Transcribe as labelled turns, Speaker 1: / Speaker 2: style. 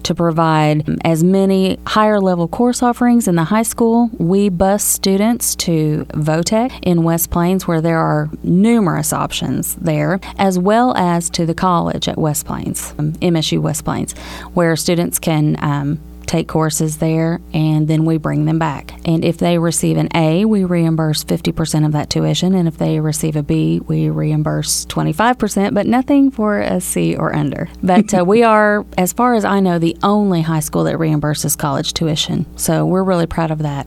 Speaker 1: to provide as many higher level course offerings in the high school. We bus students to Votech in West Plains, where there are numerous options there, as well as to the college at West Plains, MSU West Plains, where students can take courses there, and then we bring them back. And if they receive an A, we reimburse 50% of that tuition, and if they receive a B, we reimburse 25%, but nothing for a C or under. But we are, as far as I know, the only high school that reimburses college tuition, so we're really proud of that.